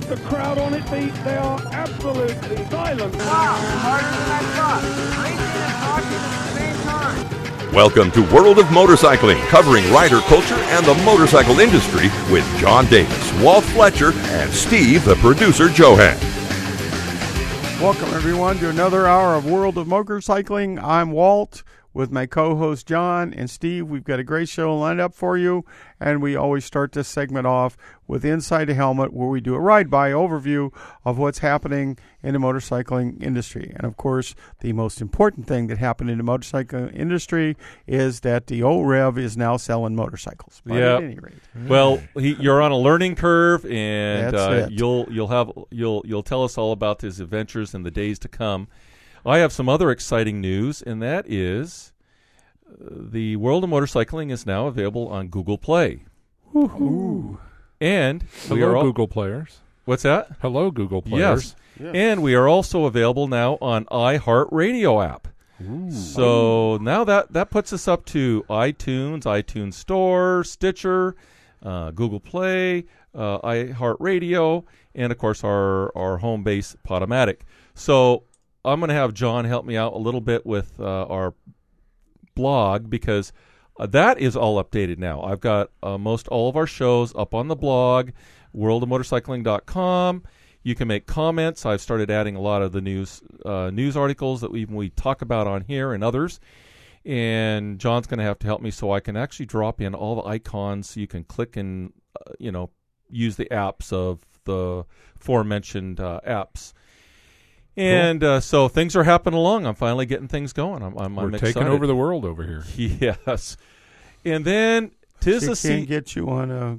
The crowd on its feet, they are absolutely silent. Wow, harder than I thought. Racing and talking at the same time. Welcome to World of Motorcycling, covering rider culture and the motorcycle industry with John Davis, Walt Fletcher, and Steve, the producer, Johan. Welcome, everyone, to another hour of World of Motorcycling. I'm Walt with my co-host John and Steve. We've got a great show lined up for you, and we always start this segment off with Inside the Helmet, where we do a ride-by overview of what's happening in the motorcycling industry. And, of course, the most important thing that happened in the motorcycling industry is that the old Rev is now selling motorcycles. But at any rate. Well, you're on a learning curve, and That's it. you'll tell us all about his adventures in the days to come. I have some other exciting news, and that is the World of Motorcycling is now available on Google Play. Ooh. And we Hello, are Google players. What's that? Hello, Google players. Yes. And we are also available now on iHeartRadio app. So now that puts us up to iTunes Store, Stitcher, Google Play, iHeartRadio, and, of course, our home base, Podomatic. So I'm going to have John help me out a little bit with our blog, because that is all updated now. I've got most all of our shows up on the blog, worldofmotorcycling.com. You can make comments. I've started adding a lot of the news articles that we talk about on here and others. And John's going to have to help me so I can actually drop in all the icons so you can click and use the apps of the aforementioned apps. And so things are happening along. I'm finally getting things going. I'm We're excited. taking over the world over here. Yes. And then tis the You can't get you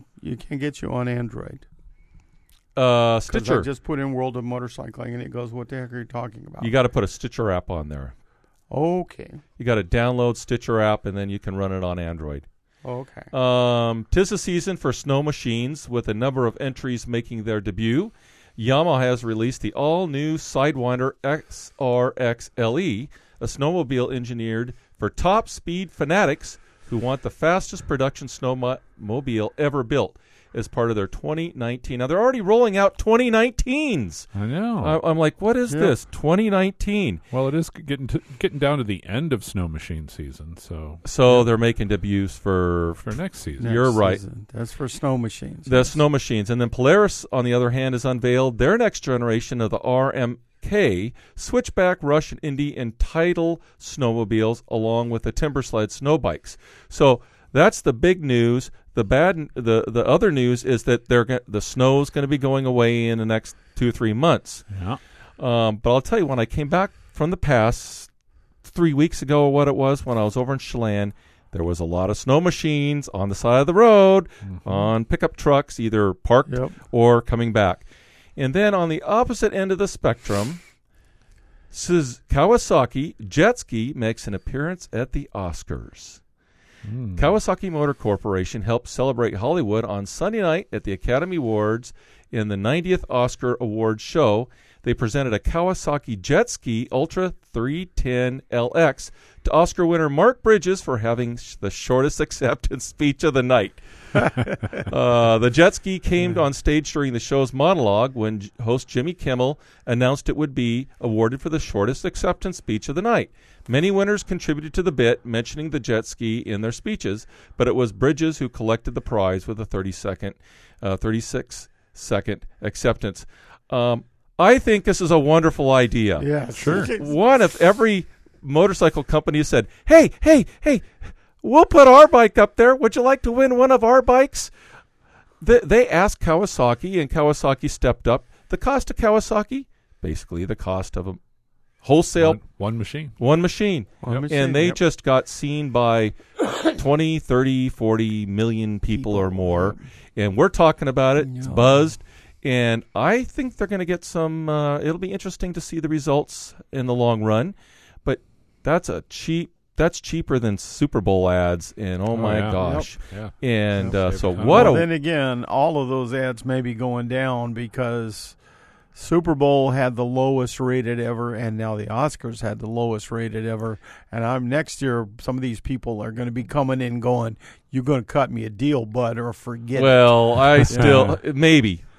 on Android. Stitcher. I just put in World of Motorcycling, and it goes, what the heck are you talking about? You got to put a Stitcher app on there. Okay. You got to download Stitcher app, and then you can run it on Android. Okay. Tis the season for snow machines, with a number of entries making their debut. Yamaha has released the all-new Sidewinder XRX LE, a snowmobile engineered for top speed fanatics who want the fastest production snowmobile ever built as part of their 2019. Now, they're already rolling out 2019s. I know. I'm like, what is this? 2019. Well, it is getting down to the end of snow machine season, so they're making debuts for next season. You're right. Season. That's for snow machines. The snow machines. And then Polaris, on the other hand, has unveiled their next generation of the RMK Switchback, Rush, and Indy, and Tidal snowmobiles, along with the Timbersled snow bikes. So that's the big news. The other news is that the snow's going to be going away in the next 2 or 3 months. Yeah. But I'll tell you, when I came back from the pass 3 weeks ago, or what it was, when I was over in Chelan, there was a lot of snow machines on the side of the road, on pickup trucks, either parked or coming back. And then on the opposite end of the spectrum, Kawasaki Jet Ski makes an appearance at the Oscars. Kawasaki Motor Corporation helped celebrate Hollywood on Sunday night at the Academy Awards in the 90th Oscar Awards show. They presented a Kawasaki Jet Ski Ultra 310 LX to Oscar winner Mark Bridges for having the shortest acceptance speech of the night. The jet ski came on stage during the show's monologue when host Jimmy Kimmel announced it would be awarded for the shortest acceptance speech of the night. Many winners contributed to the bit, mentioning the jet ski in their speeches, but it was Bridges who collected the prize with a 36-second acceptance. I think this is a wonderful idea. Yeah, sure. One of every motorcycle company said, hey, we'll put our bike up there. Would you like to win one of our bikes? They asked Kawasaki, and Kawasaki stepped up. The cost of Kawasaki, basically the cost of a wholesale one machine. And they just got seen by 20, 30, 40 million people or more. And we're talking about it. It's buzzed. And I think they're going to get some it'll be interesting to see the results in the long run. But that's cheaper than Super Bowl ads, and my gosh. Yep. And then again, all of those ads may be going down because Super Bowl had the lowest rated ever, and now the Oscars had the lowest rated ever. And next year, some of these people are going to be coming in going, "You're going to cut me a deal, bud, or forget it." Well, I still maybe,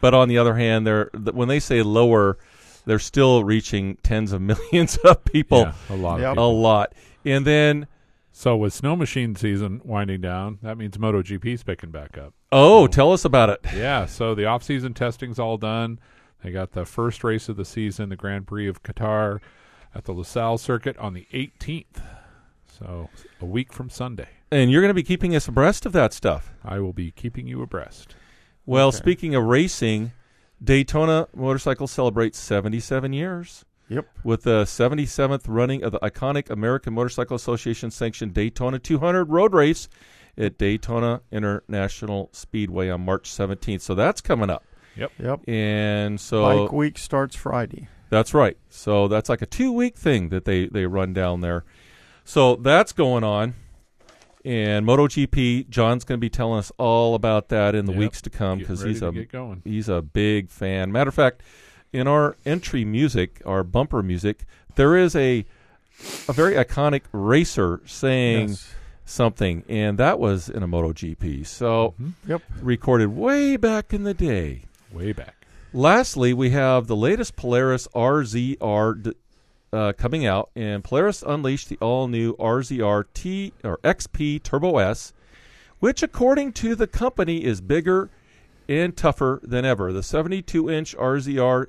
But on the other hand, when they say lower, they're still reaching tens of millions of people. Yeah, a lot. Yep. Of A people. lot. And then, So with snow machine season winding down, that means MotoGP's picking back up. tell us about it. Yeah, so the off-season testing's all done. They got the first race of the season, the Grand Prix of Qatar, at the LaSalle circuit on the 18th. So a week from Sunday. And you're going to be keeping us abreast of that stuff. I will be keeping you abreast. Well, Okay. speaking of racing, Daytona Motorcycle celebrates 77 years. Yep. With the 77th running of the iconic American Motorcycle Association sanctioned Daytona 200 road race at Daytona International Speedway on March 17th. So that's coming up. Yep. And so Bike week starts Friday. that's right. So that's like a 2-week thing that they run down there. So that's going on. And MotoGP, John's going to be telling us all about that in the Yep. weeks to come Get because ready to get going. he's a big fan. Matter of fact, in our entry music, our bumper music, there is a very iconic racer saying Yes. something, and that was in a MotoGP. So Yep. recorded way back in the day. Way back. Lastly, we have the latest Polaris RZR coming out, and Polaris unleashed the all-new RZR XP Turbo S, which, according to the company, is bigger and tougher than ever. The 72-inch RZR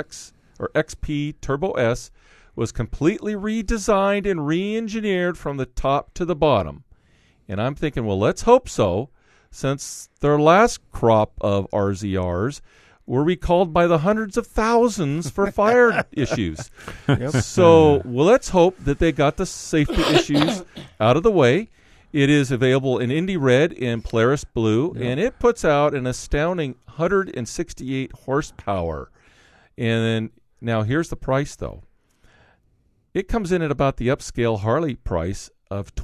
XP Turbo S was completely redesigned and re-engineered from the top to the bottom. And I'm thinking, well, let's hope so, since their last crop of RZRs were recalled by the hundreds of thousands for fire issues. Yep. So, well, let's hope that they got the safety issues out of the way. It is available in Indy Red and Polaris Blue, and it puts out an astounding 168 horsepower. And then, now here's the price, though. It comes in at about the upscale Harley price of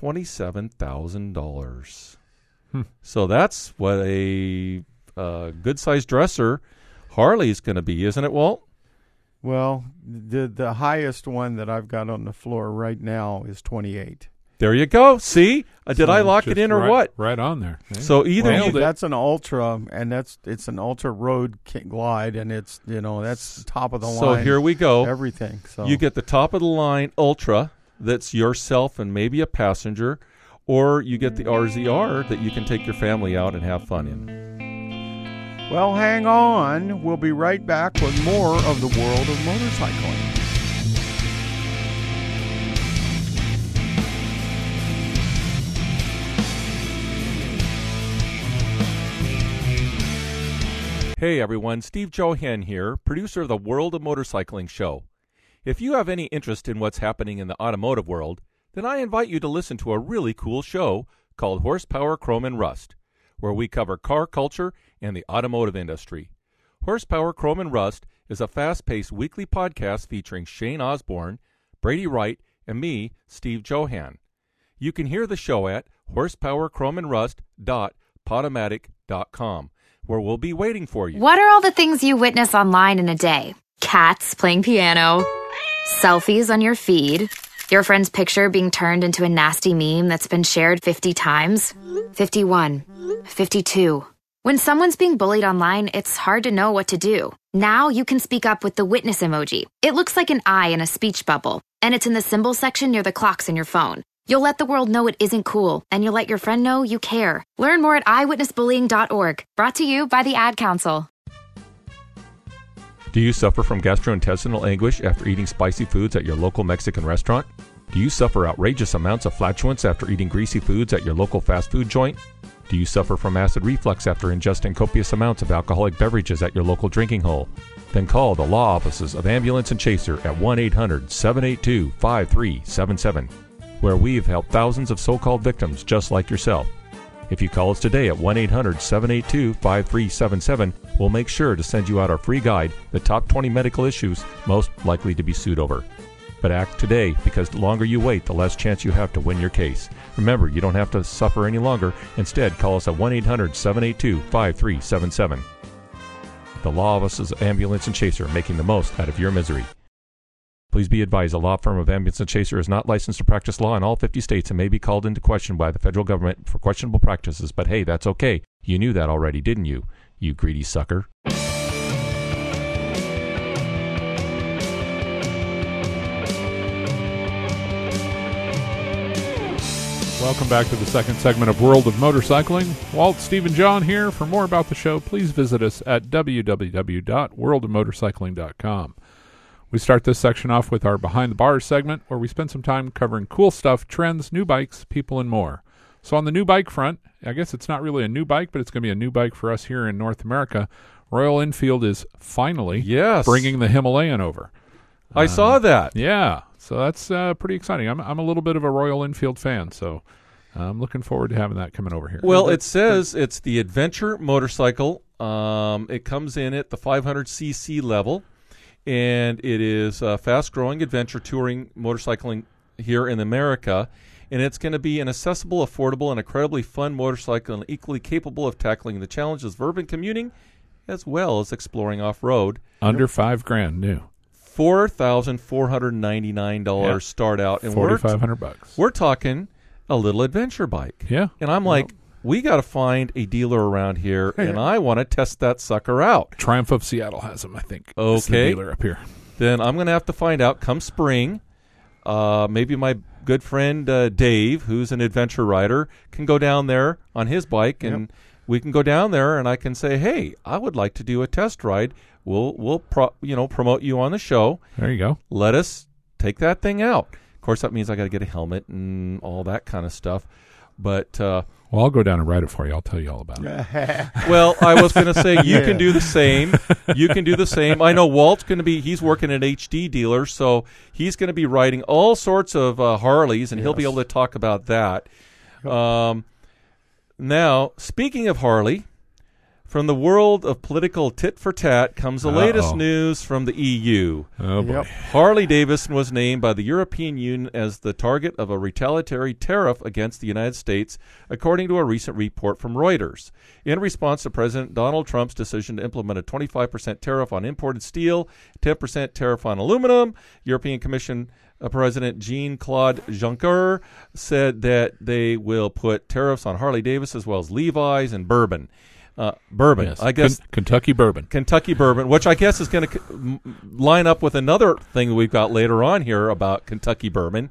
$27,000. So that's what a good-sized dresser Harley is going to be, isn't it, Walt? Well, the highest one that I've got on the floor right now is 28. There you go. See? Did I lock it Just in or right, what? Right on there. Hey. So either Nailed it. That's an Ultra, and it's an Ultra Road Glide, and it's that's top of the line. So here we go. Everything. So You get the top-of-the-line Ultra that's yourself and maybe a passenger, or you get the RZR that you can take your family out and have fun in. Well, hang on. We'll be right back with more of the world of motorcycling. Hey everyone, Steve Johan here, producer of the World of Motorcycling show. If you have any interest in what's happening in the automotive world, then I invite you to listen to a really cool show called Horsepower, Chrome, and Rust, where we cover car culture and the automotive industry. Horsepower, Chrome, and Rust is a fast-paced weekly podcast featuring Shane Osborne, Brady Wright, and me, Steve Johan. You can hear the show at horsepowerchromeandrust.podomatic.com, where we'll be waiting for you. What are all the things you witness online in a day? Cats playing piano, selfies on your feed, your friend's picture being turned into a nasty meme that's been shared 50 times, 51, 52. When someone's being bullied online, it's hard to know what to do. Now you can speak up with the witness emoji. It looks like an eye in a speech bubble, and it's in the symbol section near the clocks in your phone. You'll let the world know it isn't cool, and you'll let your friend know you care. Learn more at eyewitnessbullying.org. Brought to you by the Ad Council. Do you suffer from gastrointestinal anguish after eating spicy foods at your local Mexican restaurant? Do you suffer outrageous amounts of flatulence after eating greasy foods at your local fast food joint? Do you suffer from acid reflux after ingesting copious amounts of alcoholic beverages at your local drinking hole? Then call the law offices of Ambulance and Chaser at 1-800-782-5377, where we've helped thousands of so-called victims just like yourself. If you call us today at 1-800-782-5377, we'll make sure to send you out our free guide, The Top 20 Medical Issues Most Likely to be Sued Over. But act today, because the longer you wait, the less chance you have to win your case. Remember, you don't have to suffer any longer. Instead, call us at 1-800-782-5377. The law offices of Ambulance and Chaser, making the most out of your misery. Please be advised, the law firm of Ambulance and Chaser is not licensed to practice law in all 50 states and may be called into question by the federal government for questionable practices. But hey, that's okay. You knew that already, didn't you? You greedy sucker. Welcome back to the second segment of World of Motorcycling. Walt, Steve, and John here. For more about the show, please visit us at www.worldofmotorcycling.com. We start this section off with our Behind the Bars segment, where we spend some time covering cool stuff, trends, new bikes, people, and more. So on the new bike front, I guess it's not really a new bike, but it's going to be a new bike for us here in North America. Royal Enfield is finally bringing the Himalayan over. I saw that. Yeah, so that's pretty exciting. I'm a little bit of a Royal Enfield fan, so I'm looking forward to having that coming over here. Well, it says it's the adventure motorcycle. It comes in at the 500cc level, and it is fast-growing adventure touring motorcycling here in America. And it's going to be an accessible, affordable, and incredibly fun motorcycle, and equally capable of tackling the challenges of urban commuting as well as exploring off-road. Under $5,000 new. $4,499 start out, and $4,500. We're talking a little adventure bike. Yeah, and I'm like, we got to find a dealer around here, and I want to test that sucker out. Triumph of Seattle has them, I think. Okay, it's the dealer up here. Then I'm going to have to find out come spring. Maybe my good friend Dave, who's an adventure rider, can go down there on his bike, and we can go down there, and I can say, hey, I would like to do a test ride. We'll promote you on the show. There you go. Let us take that thing out. Of course, that means I got to get a helmet and all that kind of stuff. But I'll go down and ride it for you. I'll tell you all about it. Well, I was going to say you can do the same. You can do the same. I know Walt's going to be. He's working at HD dealer, so he's going to be riding all sorts of Harleys, and he'll be able to talk about that. Now, speaking of Harley, from the world of political tit-for-tat comes the latest news from the EU. Oh, boy. Harley-Davidson was named by the European Union as the target of a retaliatory tariff against the United States, according to a recent report from Reuters. In response to President Donald Trump's decision to implement a 25% tariff on imported steel, 10% tariff on aluminum, European Commission President Jean-Claude Juncker said that they will put tariffs on Harley-Davidson as well as Levi's and bourbon. Yes. I guess Kentucky bourbon, which I guess is going to line up with another thing we've got later on here about Kentucky bourbon.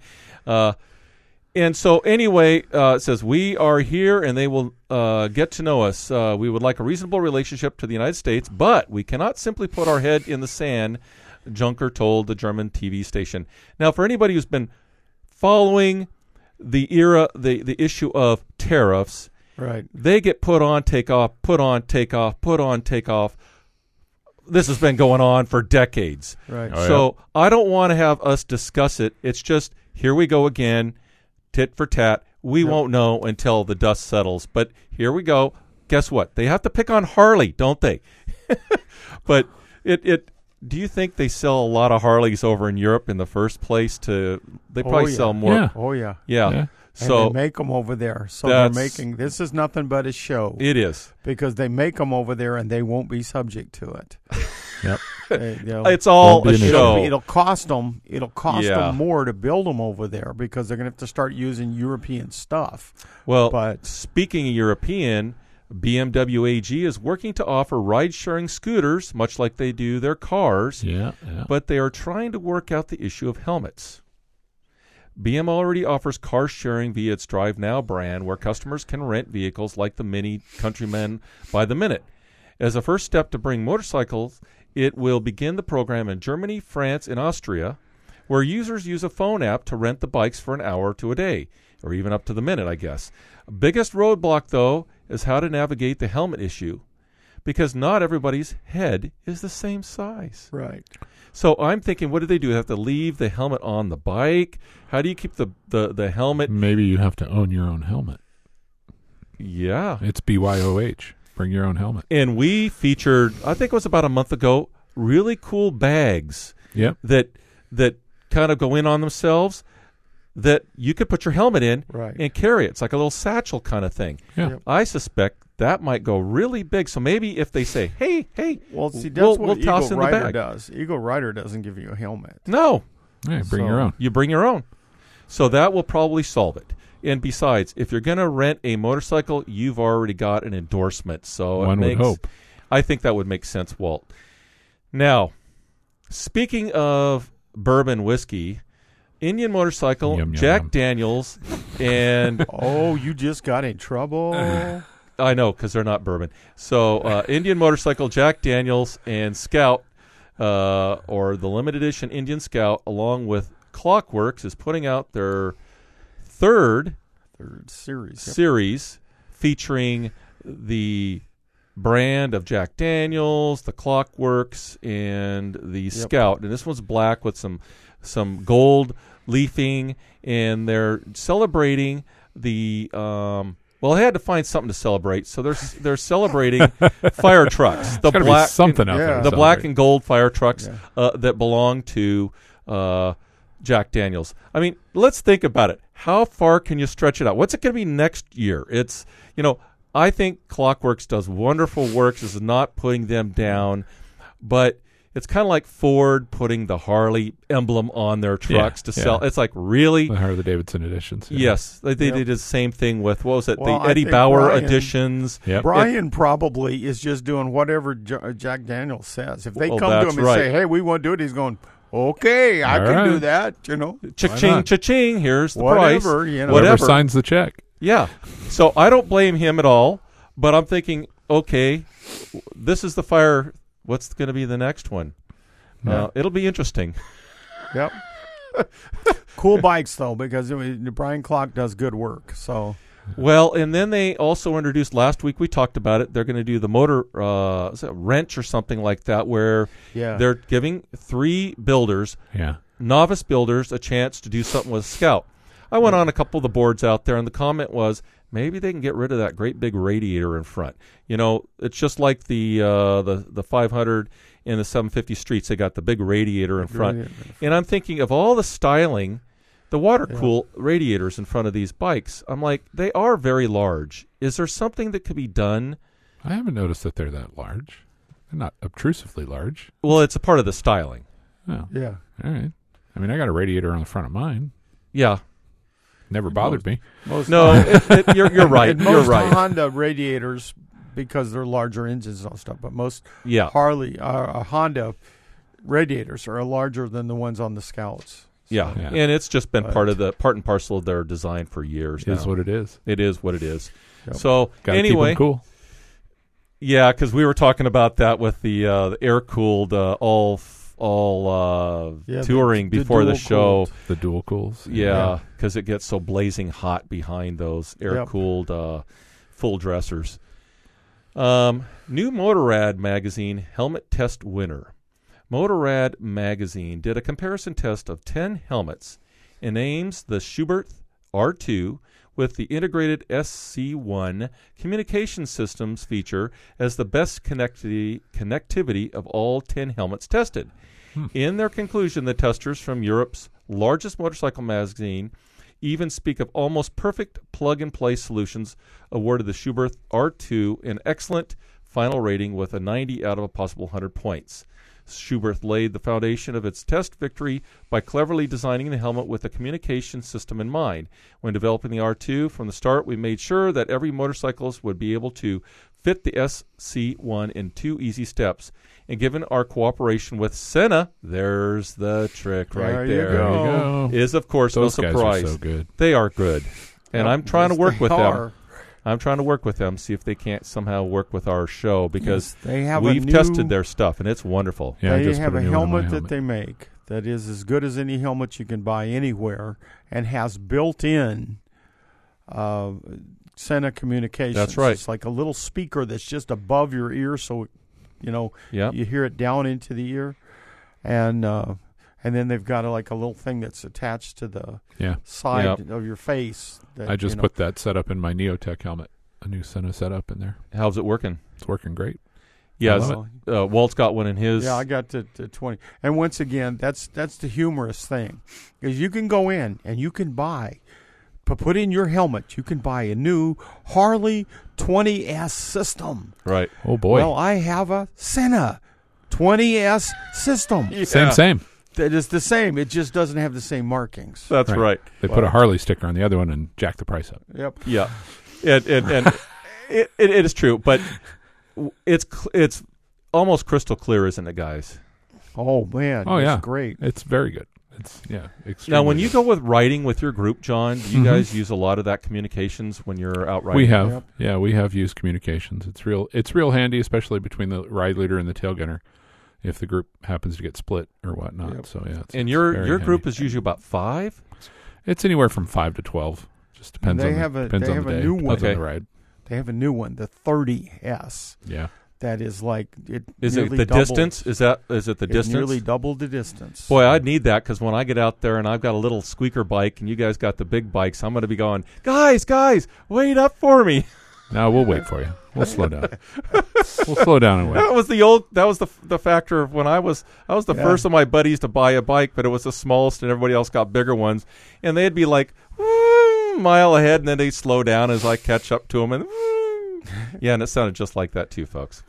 And so anyway, it says, we are here and they will get to know us. We would like a reasonable relationship to the United States, but we cannot simply put our head in the sand, Juncker told the German TV station. Now, for anybody who's been following the issue of tariffs, right, they get put on, take off, put on, take off, put on, take off. This has been going on for decades. Right. So I don't want to have us discuss it. It's just, here we go again, tit for tat. We won't know until the dust settles. But here we go. Guess what? They have to pick on Harley, don't they? But do you think they sell a lot of Harleys over in Europe in the first place? They probably sell more. Yeah. Oh, yeah. Yeah. So they make them over there. So they're making, this is nothing but a show. It is. Because they make them over there and they won't be subject to it. Yep. It's all a show. It'll cost them more to build them over there because they're going to have to start using European stuff. Well, but speaking of European, BMW AG is working to offer ride-sharing scooters, much like they do their cars. Yeah. But they are trying to work out the issue of helmets. BM already offers car sharing via its Drive Now brand, where customers can rent vehicles like the Mini Countryman by the minute. As a first step to bring motorcycles, it will begin the program in Germany, France, and Austria, where users use a phone app to rent the bikes for an hour to a day, or even up to the minute, I guess. Biggest roadblock, though, is how to navigate the helmet issue, because not everybody's head is the same size. Right. So I'm thinking, what do? They have to leave the helmet on the bike? How do you keep the helmet? Maybe you have to own your own helmet. Yeah. It's BYOH. Bring your own helmet. And we featured, I think it was about a month ago, really cool bags that kind of go in on themselves that you could put your helmet in and carry it. It's like a little satchel kind of thing. Yeah. I suspect that might go really big. So maybe if they say, hey, well, see, that's what toss Eagle in the Rider bag. does. Eagle Rider doesn't give you a helmet. No. Yeah, bring your own. You bring your own. So that will probably solve it. And besides, if you're going to rent a motorcycle, you've already got an endorsement. So one would hope. I think that would make sense, Walt. Now, speaking of bourbon whiskey, Indian Motorcycle, Yum, yum, Jack yum. Daniels, and Oh, you just got in trouble. I know because they're not bourbon. So Indian Motorcycle, Jack Daniels, and Scout, or the limited edition Indian Scout, along with Clockworks, is putting out their third Series. series featuring the brand of Jack Daniels, the Clockworks, and the Scout. And this one's black with some gold leafing, and they're celebrating the well, they had to find something to celebrate, so they're celebrating fire trucks. The There's gotta be black something out there. the to black celebrate. and gold fire trucks that belong to Jack Daniels. I mean, let's think about it. How far can you stretch it out? What's it going to be next year? It's, I think Clockworks does wonderful work. This is not putting them down, but it's kind of like Ford putting the Harley emblem on their trucks to sell. It's like, really? The Harley Davidson editions. Yeah. Yes. They did the same thing with, what was it, Well, the I Eddie think Bauer Brian- editions. Yep. Brian probably is just doing whatever Jack Daniels says. If they Well, come to that's him and right. say, "Hey, we want to do it," he's going, "Okay, I All can do right. that." Cha-ching, not? cha-ching, here's the Whatever, price. Whoever Whatever. signs the check. Yeah. So I don't blame him at all, but I'm thinking, okay, this is the fire. What's going to be the next one? It'll be interesting. Yep. Cool bikes though, because Brian Clock does good work. So Well, and then they also introduced, last week we talked about it, they're going to do the motor is it wrench or something like that, where they're giving 3 builders, Yeah. novice builders, a chance to do something with Scout. I went on a couple of the boards out there, and the comment was, maybe they can get rid of that great big radiator in front. It's just like the 500 and the 750 Streets. They got the big radiator in front. And I'm thinking of all the styling, the water-cooled radiators in front of these bikes. I'm like, they are very large. Is there something that could be done? I haven't noticed that they're that large. They're not obtrusively large. Well, it's a part of the styling. Oh. yeah, All right. I mean, I got a radiator on the front of mine. Yeah. Never bothered me. No, you're right. and You're most right. Honda radiators, because they're larger engines and all stuff, but most Yeah. Honda radiators are larger than the ones on the Scouts. Yeah. Yeah. And it's just been part and parcel of their design for years It now. is what it is. It is what it is. Yep. So Gotta anyway, keep 'em cool. yeah, because we were talking about that with the air cooled all touring before the show. dual-cooled. The dual cools. Yeah, because it gets so blazing hot behind those air cooled full dressers. New Motorrad magazine helmet test winner. Motorrad magazine did a comparison test of 10 helmets and names the Schubert R2 with the integrated SC1 communication systems feature as the best connectivity of all 10 helmets tested. In their conclusion, the testers from Europe's largest motorcycle magazine even speak of almost perfect plug-and-play solutions, awarded the Schubert R2 an excellent final rating with a 90 out of a possible 100 points. Schubert laid the foundation of its test victory by cleverly designing the helmet with a communication system in mind. When developing the R2 from the start, we made sure that every motorcyclist would be able to fit the SC1 in 2 easy steps. And given our cooperation with Senna, there's the trick right There there. you go. There you go. Is, of course, Those no guys surprise. are so good. They are good. And I'm trying to Yes, work they with are. them. I'm trying to work with them, see if they can't somehow work with our show, because Yes, they have we've a new, tested their stuff, and it's wonderful. Yeah, I they just have put a new one on my helmet that they make that is as good as any helmet you can buy anywhere and has built-in Senna communications. That's right. It's like a little speaker that's just above your ear, so Yep. you hear it down into the ear, and then they've got a little thing that's attached to the side Yep. of your face. That, I just put that setup in my Neotech helmet. A new Senna setup in there. How's it working? It's working great. Yes. love Walt's got one in his. Yeah, I got to 20. And once again, that's the humorous thing, is you can go in and you can buy, put in your helmet, you can buy a new Harley 20S system. Right. Oh, boy. Well, I have a Senna 20S system. Same. That is the same. It just doesn't have the same markings. That's right. They put a Harley sticker on the other one and jack the price up. Yep. Yeah. And it is true, but it's almost crystal clear, isn't it, guys? Oh, man. Oh, It's yeah. great. It's very good. It's extremely Now, when you good. go with riding with your group, John, do you guys use a lot of that communications when you're out riding? We have, Yep. yeah, we have used communications. It's real handy, especially between the ride leader and the tailgunner, if the group happens to get split or whatnot. Yep. So yeah, And it's your very group handy. is usually about 5? It's anywhere from 5 to 12. Just depends They on have the, a- depends they on have the a day. new one. Depends on Okay. the ride. They have a new one, the 30S. Yeah. That is like it. Is it nearly the doubles- distance? Is it the It distance? nearly doubled the distance. Boy, I'd need that because when I get out there and I've got a little squeaker bike and you guys got the big bikes, I'm going to be going, guys, wait up for me. No, we'll wait for you. We'll slow down. We'll slow down and wait. That was the factor of when I was the Yeah. first of my buddies to buy a bike, but it was the smallest and everybody else got bigger ones. And they'd be like, mile ahead, and then they'd slow down as I catch up to them. And yeah, and it sounded just like that too, folks.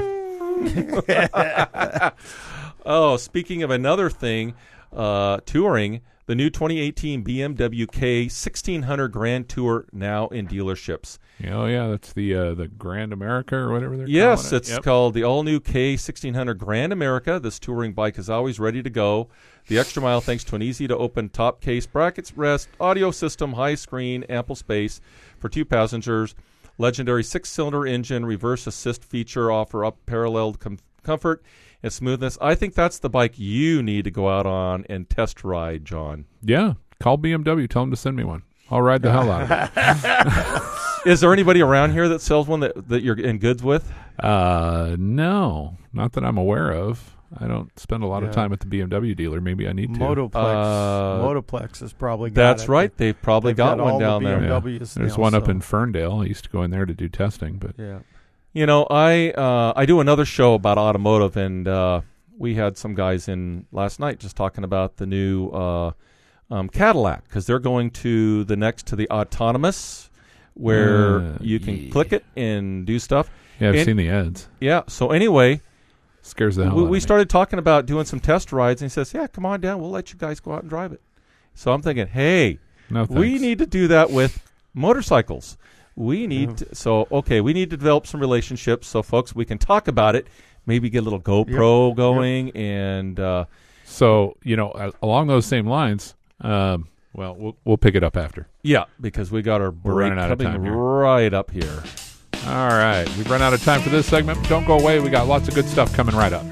Oh, speaking of another thing, touring, the new 2018 BMW K 1600 Grand Tour now in dealerships. Oh yeah, that's the Grand America or whatever they're Yes, calling it. it's Yep. called the all-new K 1600 Grand America. This touring bike is always ready to go. The extra mile thanks to an easy-to-open top case, brackets, rest, audio system, high screen, ample space for 2 passengers. Legendary 6-cylinder engine, reverse assist feature offer unparalleled comfort and smoothness. I think that's the bike you need to go out on and test ride, John. Yeah, call BMW. Tell them to send me one. I'll ride the hell out of it. Is there anybody around here that sells one that you're in goods with? No, not that I'm aware of. I don't spend a lot of Yeah. time at the BMW dealer. Maybe I need to. Motoplex has probably got That's it. right. They've probably They've got got one all the down there. BMWs There's now, one up so- in Ferndale. I used to go in there to do testing, but Yeah. You know, I do another show about automotive, and we had some guys in last night just talking about the new Cadillac, because they're going to the autonomous, where you can click it and do stuff. yeah, I've And- seen the ads. Yeah. So anyway, Scares the hell out of we me. started talking about doing some test rides, and he says, "Yeah, come on down. We'll let you guys go out and drive it." So I'm thinking, hey, No, we thanks. need to do that with motorcycles. We need we need to develop some relationships so folks we can talk about it, maybe get a little GoPro going, and So along those same lines, we'll pick it up after. yeah, because we got our We're break running out of coming time here. right up here. All right, we've run out of time for this segment. But don't go away. We got lots of good stuff coming right up.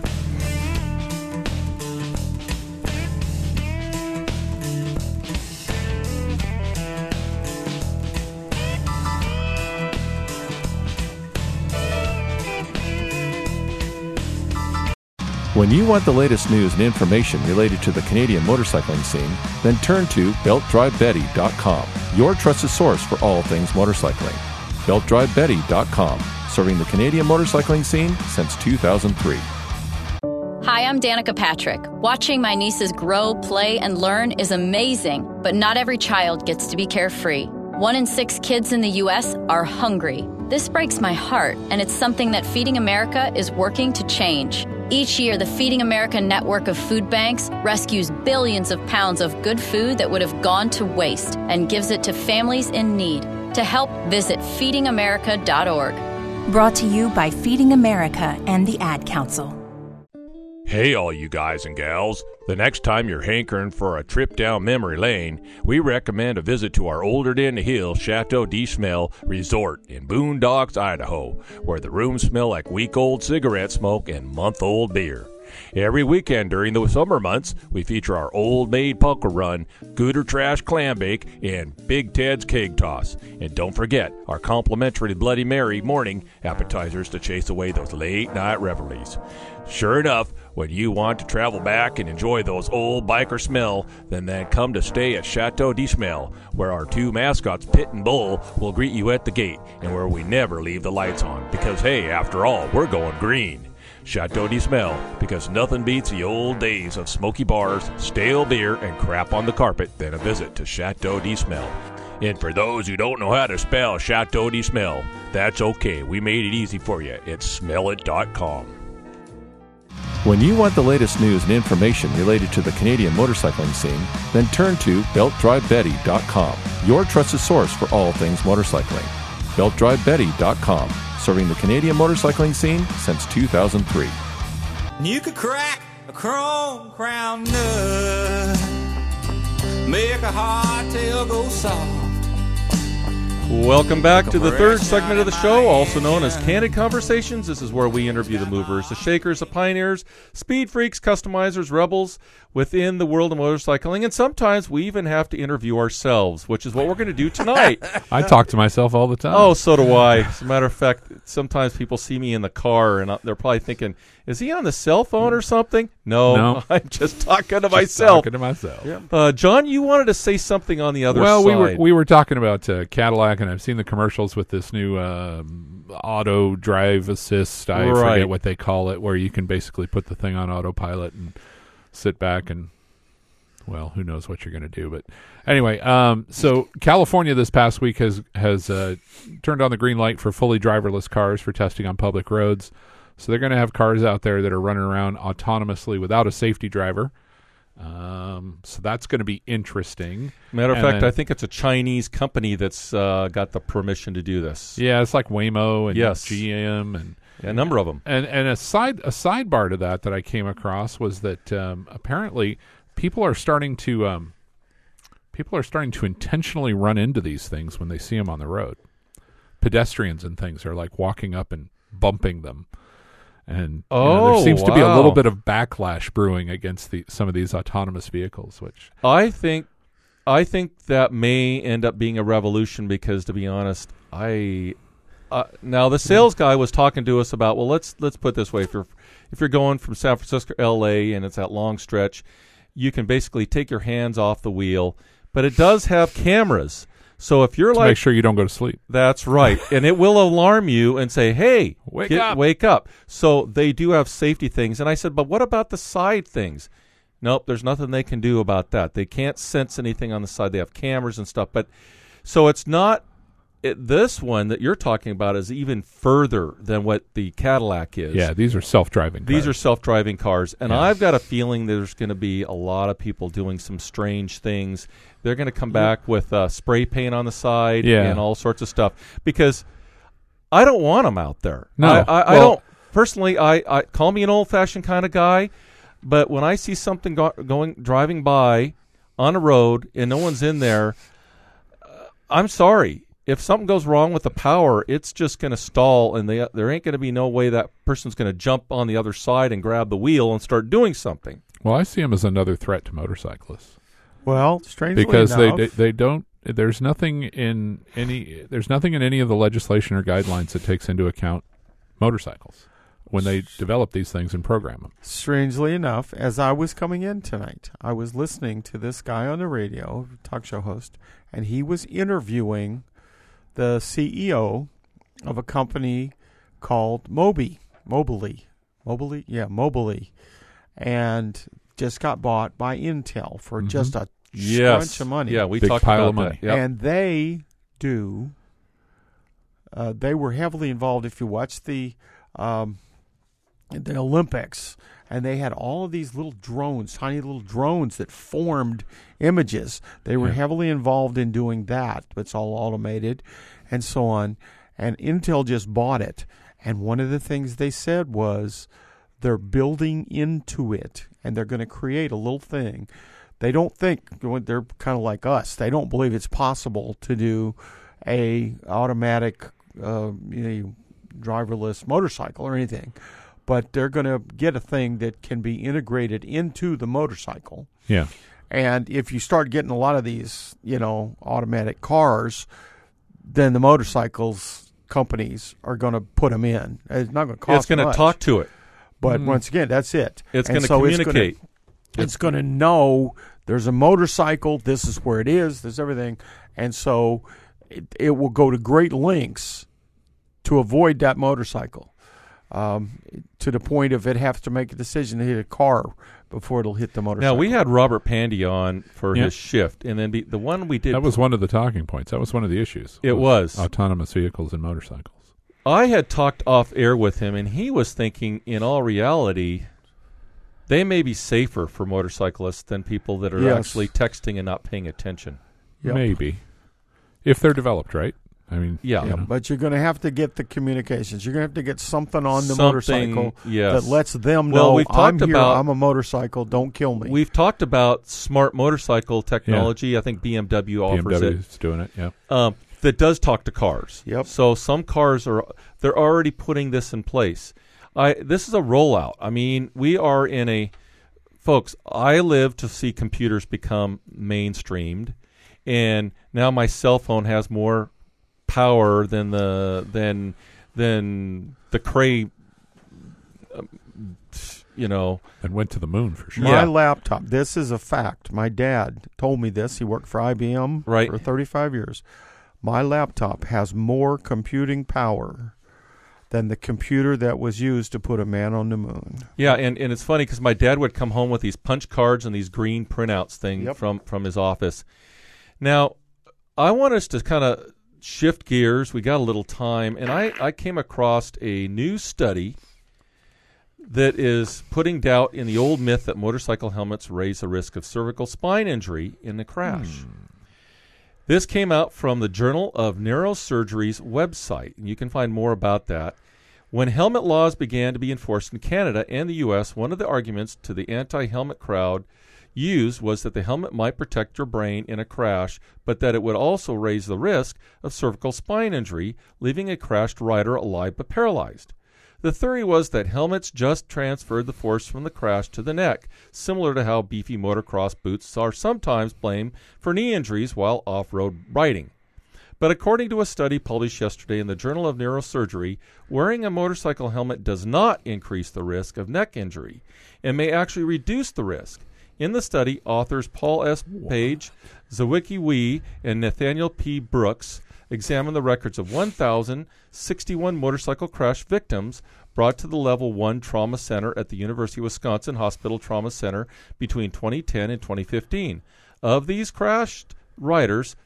When you want the latest news and information related to the Canadian motorcycling scene, then turn to BeltDriveBetty.com, your trusted source for all things motorcycling. BeltDriveBetty.com, serving the Canadian motorcycling scene since 2003. Hi, I'm Danica Patrick. Watching my nieces grow, play, and learn is amazing, but not every child gets to be carefree. 1 in 6 kids in the U.S. are hungry. This breaks my heart, and it's something that Feeding America is working to change. Each year, the Feeding America network of food banks rescues billions of pounds of good food that would have gone to waste and gives it to families in need. To help, visit feedingamerica.org. Brought to you by Feeding America and the Ad Council. Hey, all you guys and gals. The next time you're hankering for a trip down memory lane, we recommend a visit to our older than the hill Chateau de Smell Resort in Boondocks, Idaho, where the rooms smell like week-old cigarette smoke and month-old beer. Every weekend during the summer months, we feature our Old Maid Pucker Run, Gooder Trash Clam Bake, and Big Ted's Keg Toss. And don't forget our complimentary Bloody Mary morning appetizers to chase away those late-night revelries. Sure enough, when you want to travel back and enjoy those old biker smell, then come to stay at Chateau de Smell, where our 2 mascots, Pit and Bull, will greet you at the gate, and where we never leave the lights on, because hey, after all, we're going green. Chateau de Smell, because nothing beats the old days of smoky bars, stale beer, and crap on the carpet than a visit to Chateau de Smell. And for those who don't know how to spell Chateau de Smell, that's okay. We made it easy for you. It's smellit.com. When you want the latest news and information related to the Canadian motorcycling scene, then turn to BeltDriveBetty.com, your trusted source for all things motorcycling. BeltDriveBetty.com, serving the Canadian motorcycling scene since 2003. You could crack a chrome crown nut make a hardtail go soft. Welcome back to the third segment of the show, also known as Candid Conversations. This is where we interview the movers, the shakers, the pioneers, speed freaks, customizers, rebels within the world of motorcycling, and sometimes we even have to interview ourselves, which is what we're going to do tonight. I talk to myself all the time. Oh, so do I. As a matter of fact, sometimes people see me in the car, and they're probably thinking, is he on the cell phone or something? No. I'm just talking to myself. Talking to myself. Yep. John, you wanted to say something on the other side. Well, we were talking about Cadillac, and I've seen the commercials with this new auto drive assist. I forget what they call it, where you can basically put the thing on autopilot and sit back and, well, who knows what you're going to do. But anyway, so California this past week has turned on the green light for fully driverless cars for testing on public roads. So they're going to have cars out there that are running around autonomously without a safety driver. So that's going to be interesting. Matter of fact, I think it's a Chinese company that's got the permission to do this. Yeah, it's like Waymo and GM and a number of them. And a sidebar to that I came across was that apparently people are starting to intentionally run into these things when they see them on the road. Pedestrians and things are like walking up and bumping them. And there seems to be a little bit of backlash brewing against some of these autonomous vehicles, which I think that may end up being a revolution because, to be honest, now the sales guy was talking to us about, well, let's put it this way: if you're going from San Francisco to L.A. and it's that long stretch, you can basically take your hands off the wheel, but it does have cameras. So if you're make sure you don't go to sleep. That's right. And it will alarm you and say, hey, wake up. So they do have safety things. And I said, but what about the side things? Nope, there's nothing they can do about that. They can't sense anything on the side. They have cameras and stuff. But so it's not this one that you're talking about is even further than what the Cadillac is. Yeah, these are self-driving cars. These are self-driving cars. And I've got a feeling there's going to be a lot of people doing some strange things. They're going to come back with spray paint on the side and all sorts of stuff because I don't want them out there. No. I don't. Personally, I call me an old-fashioned kind of guy, but when I see something driving by on a road and no one's in there, I'm sorry. If something goes wrong with the power, it's just going to stall, and there ain't going to be no way that person's going to jump on the other side and grab the wheel and start doing something. Well, I see them as another threat to motorcyclists. Well, strangely because enough, they don't. There's nothing in any of the legislation or guidelines that takes into account motorcycles when they develop these things and program them. Strangely enough, as I was coming in tonight, I was listening to this guy on the radio, talk show host, and he was interviewing the CEO of a company called Mobily, and just got bought by Intel for just a bunch of money. Yeah, we Big talked pile about of money. that. Yep. And they do. They were heavily involved. If you watch the Olympics, and they had all of these little drones, tiny little drones that formed images. They were heavily involved in doing that. It's all automated and so on. And Intel just bought it. And one of the things they said was they're building into it, and they're going to create a little thing. They don't think, they're kind of like us, they don't believe it's possible to do a automatic driverless motorcycle or anything. But they're going to get a thing that can be integrated into the motorcycle. Yeah. And if you start getting a lot of these, automatic cars, then the motorcycles companies are going to put them in. It's not going to cost It's going to much, talk to it. But once again, that's it. It's going to communicate. It's going to know there's a motorcycle, this is where it is, there's everything. And so it will go to great lengths to avoid that motorcycle. To the point of it has to make a decision to hit a car before it'll hit the motorcycle. Now, we had Robert Pandy on for his shift, and then the one we did... That was one of the talking points. That was one of the issues. It was. Autonomous vehicles and motorcycles. I had talked off air with him, and he was thinking, in all reality, they may be safer for motorcyclists than people that are actually texting and not paying attention. Yep. Maybe. If they're developed right. I mean, Yeah. But you're going to have to get the communications. You're going to have to get something on the Something, motorcycle yes. that lets them Well, know we've I'm talked here. about- I'm a motorcycle. Don't kill me. We've talked about smart motorcycle technology. I think BMW offers it. BMW's doing it, yeah. That does talk to cars. Yep. So some cars they're already putting this in place. This is a rollout. I mean, we are folks, I live to see computers become mainstreamed, and now my cell phone has more power than the Cray, And went to the moon for sure. My laptop, this is a fact. My dad told me this. He worked for IBM for 35 years. My laptop has more computing power than the computer that was used to put a man on the moon. Yeah, and it's funny because my dad would come home with these punch cards and these green printouts from his office. Now, I want us to kind of shift gears. We got a little time, and I came across a new study that is putting doubt in the old myth that motorcycle helmets raise the risk of cervical spine injury in a crash. This came out from the Journal of Neurosurgery's website, and you can find more about that. When helmet laws began to be enforced in Canada and the U.S., one of the arguments to the anti-helmet crowd used was that the helmet might protect your brain in a crash, but that it would also raise the risk of cervical spine injury, leaving a crashed rider alive but paralyzed. The theory was that helmets just transferred the force from the crash to the neck, similar to how beefy motocross boots are sometimes blamed for knee injuries while off-road riding. But according to a study published yesterday in the Journal of Neurosurgery, wearing a motorcycle helmet does not increase the risk of neck injury and may actually reduce the risk. In the study, authors Paul S. Page, Zwicky Wee, and Nathaniel P. Brooks examined the records of 1,061 motorcycle crash victims brought to the Level 1 Trauma Center at the University of Wisconsin Hospital Trauma Center between 2010 and 2015. Of these crashed riders,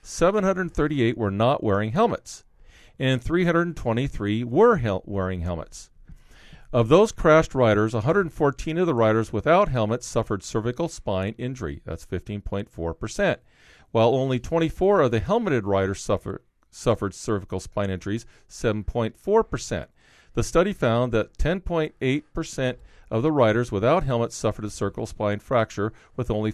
738 were not wearing helmets, and 323 were wearing helmets. Of those crashed riders, 114 of the riders without helmets suffered cervical spine injury. That's 15.4%, while only 24 of the helmeted riders suffered cervical spine injuries, 7.4%. The study found that 10.8% of the riders without helmets suffered a cervical spine fracture, with only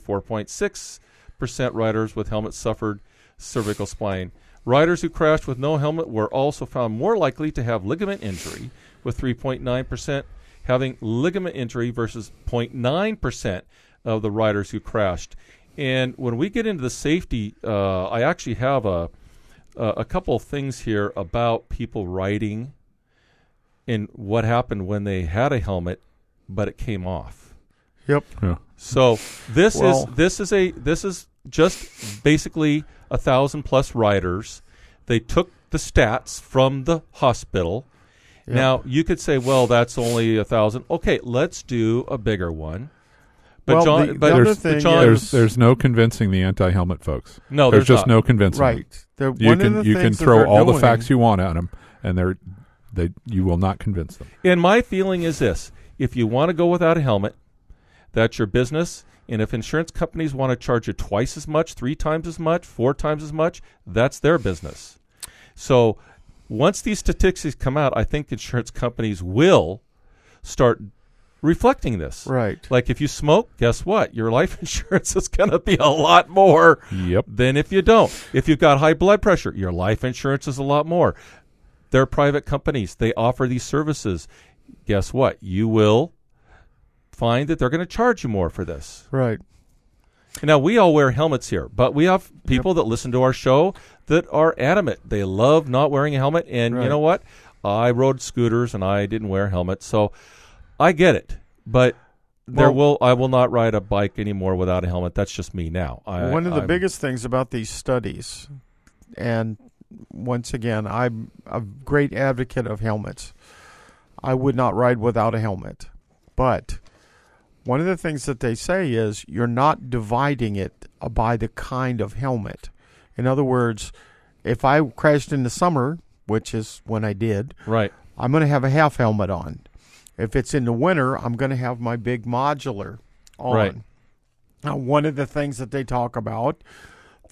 4.6% riders with helmets suffered cervical spine. Riders who crashed with no helmet were also found more likely to have ligament injury, with 3.9% having ligament injury versus 0.9% of the riders who crashed. And when we get into the safety, I actually have a couple of things here about people riding and what happened when they had a helmet, but it came off. Yep. Yeah. So this is just basically 1,000+ riders. They took the stats from the hospital. Yep. Now you could say, well, that's only 1,000. Okay, let's do a bigger one. But Well, John, the other thing is- there's no convincing the anti-helmet folks. No, there's just not. no convincing. Right. them. You can throw all the facts you want at them, and you will not convince them. And my feeling is this: if you want to go without a helmet, that's your business. And if insurance companies want to charge you twice as much, 3 times as much, 4 times as much, that's their business. So once these statistics come out, I think insurance companies will start reflecting this. Right. Like if you smoke, guess what? Your life insurance is going to be a lot more than if you don't. If you've got high blood pressure, your life insurance is a lot more. They're private companies. They offer these services. Guess what? You will find that they're going to charge you more for this. Right. Now, we all wear helmets here, but we have people that listen to our show that are adamant. They love not wearing a helmet, and you know what? I rode scooters, and I didn't wear helmets, so I get it. But I will not ride a bike anymore without a helmet. That's just me now. One of the biggest things about these studies, and once again, I'm a great advocate of helmets. I would not ride without a helmet, but one of the things that they say is you're not dividing it by the kind of helmet. In other words, if I crashed in the summer, which is when I did, right, I'm going to have a half helmet on. If it's in the winter, I'm going to have my big modular on. Right. Now, one of the things that they talk about,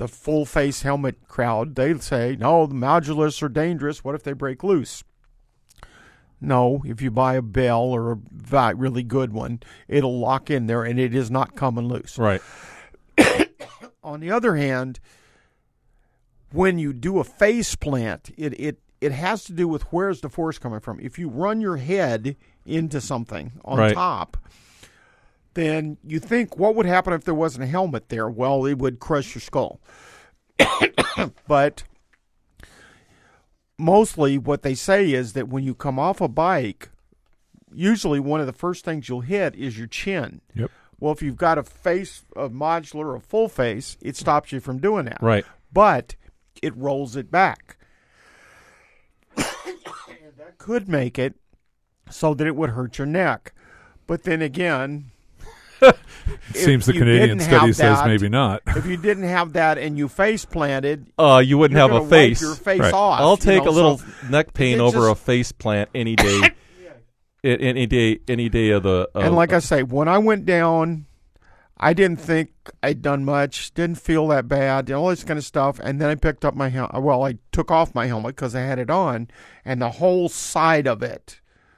the full face helmet crowd, they say, no, the modulus are dangerous. What if they break loose? No, if you buy a Bell or a really good one, it'll lock in there and it is not coming loose. Right. On the other hand, when you do a face plant, it has to do with where's the force coming from. If you run your head into something on top, then you think, what would happen if there wasn't a helmet there? Well, it would crush your skull. But mostly what they say is that when you come off a bike, usually one of the first things you'll hit is your chin. Yep. Well, if you've got a face, a modular, or a full face, it stops you from doing that. Right. But it rolls it back. And that could make it so that it would hurt your neck. But then again, seems the Canadian study says maybe not. If you didn't have that and you face planted, you wouldn't have a face. Wipe your face off. I'll take a little neck pain over a face plant any day. Any day of the. And like I say, when I went down, I didn't think I'd done much. Didn't feel that bad. All this kind of stuff. And then I picked up my helmet. Well, I took off my helmet because I had it on, and the whole side of it,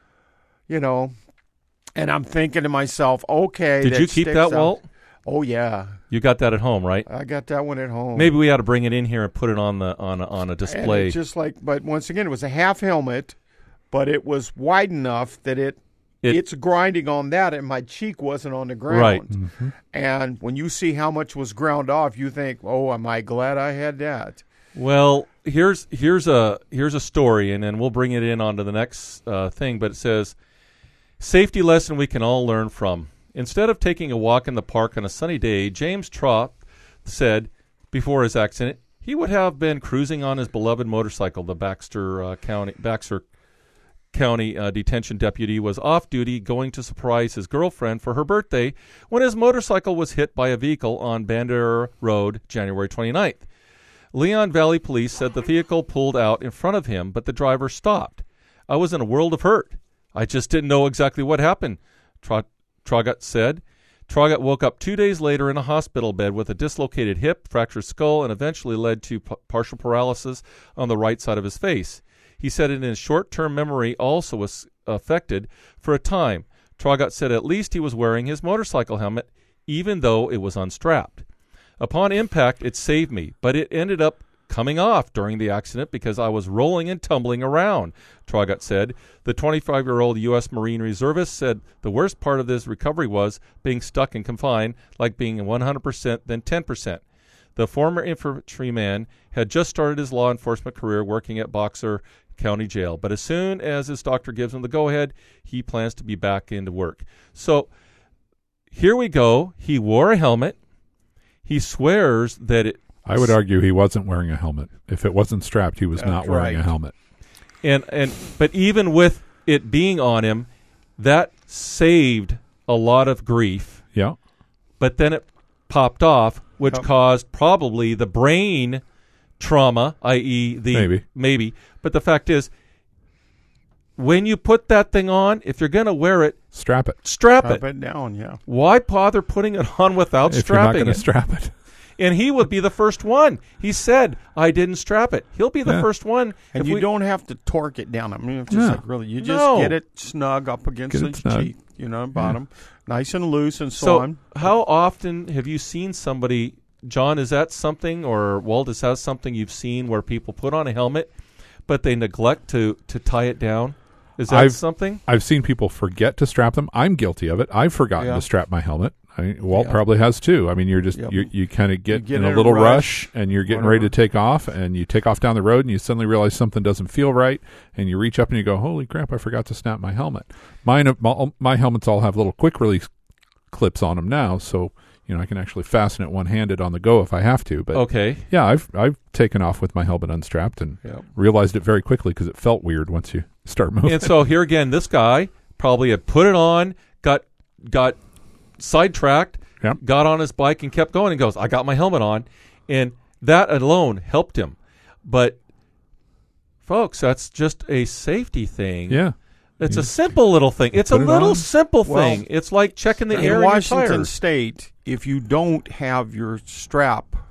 And I'm thinking to myself, okay. Did you keep that, Walt? Oh yeah. You got that at home, right? I got that one at home. Maybe we ought to bring it in here and put it on a display. And it's just but once again, it was a half helmet, but it was wide enough that it's grinding on that, and my cheek wasn't on the ground. Right. Mm-hmm. And when you see how much was ground off, you think, oh, am I glad I had that? Well, here's a story, and then we'll bring it in onto the next thing. But it says, safety lesson we can all learn from. Instead of taking a walk in the park on a sunny day, James Trott said before his accident he would have been cruising on his beloved motorcycle. The Baxter County detention deputy was off duty going to surprise his girlfriend for her birthday when his motorcycle was hit by a vehicle on Bandera Road January 29th. Leon Valley Police said the vehicle pulled out in front of him, but the driver stopped. I was in a world of hurt. I just didn't know exactly what happened, Traugott said. Traugott woke up 2 days later in a hospital bed with a dislocated hip, fractured skull, and eventually led to partial paralysis on the right side of his face. He said in his short-term memory also was affected for a time. Traugott said at least he was wearing his motorcycle helmet, even though it was unstrapped. Upon impact, it saved me, but it ended up coming off during the accident because I was rolling and tumbling around, Traugott said. The 25-year-old U.S. Marine reservist said the worst part of this recovery was being stuck and confined, like being 100% then 10%. The former infantryman had just started his law enforcement career working at Boxer County Jail, but as soon as his doctor gives him the go-ahead, he plans to be back into work. So here we go. He wore a helmet. He swears that it... I would argue he wasn't wearing a helmet. If it wasn't strapped, he was not wearing a helmet. But even with it being on him, that saved a lot of grief. Yeah. But then it popped off, which caused probably the brain trauma, i.e. the... Maybe. But the fact is, when you put that thing on, if you're going to wear it... Strap it. Strap it down, yeah. Why bother putting it on without strapping it? If you're not going to strap it. And he would be the first one. He said, I didn't strap it. He'll be the first one. And you don't have to torque it down. I mean, it's just you just get it snug up against the cheek, bottom. Nice and loose and so on. How often have you seen somebody, John, is that something, or Walt, is that something you've seen where people put on a helmet, but they neglect to tie it down? Is that something? I've seen people forget to strap them. I'm guilty of it. I've forgotten to strap my helmet. Walt probably has too. I mean, you're just you kind of get in a little rush, and you're getting ready to take off, and you take off down the road, and you suddenly realize something doesn't feel right, and you reach up and you go, "Holy crap! I forgot to snap my helmet." My helmets all have little quick release clips on them now, so I can actually fasten it one-handed on the go if I have to. But yeah, I've taken off with my helmet unstrapped and realized it very quickly because it felt weird once you start moving. And so here again, this guy probably had put it on, got sidetracked, got on his bike and kept going and goes, I got my helmet on. And that alone helped him. But, folks, that's just a safety thing. Yeah. It's a simple little thing. It's a little simple thing. It's like checking the air in your tires. In Washington State, if you don't have your strap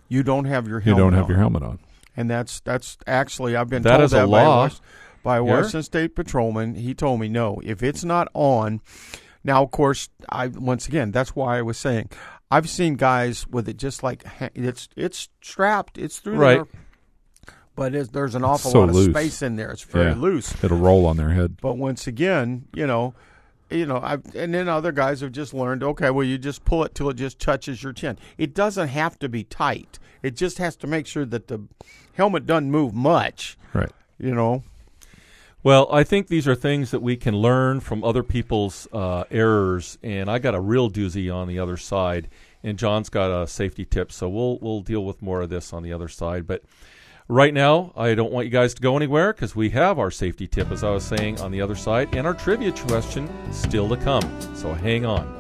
you don't have your You helmet don't have on. your helmet on. And that's actually, I've been That told is a that law by a here? Washington State patrolman. He told me, no, if it's not on. Now, of course, once again, that's why I was saying, I've seen guys with it just like, it's strapped, it's through Right. there. But there's an awful so lot loose. of space in there. It's very loose. It'll roll on their head. But once again, and then other guys have just learned, okay, well, you just pull it till it just touches your chin. It doesn't have to be tight. It just has to make sure that the helmet doesn't move much. Right. Well, I think these are things that we can learn from other people's errors, and I got a real doozy on the other side, and John's got a safety tip, so we'll deal with more of this on the other side. But right now, I don't want you guys to go anywhere because we have our safety tip, as I was saying, on the other side, and our trivia question still to come. So hang on.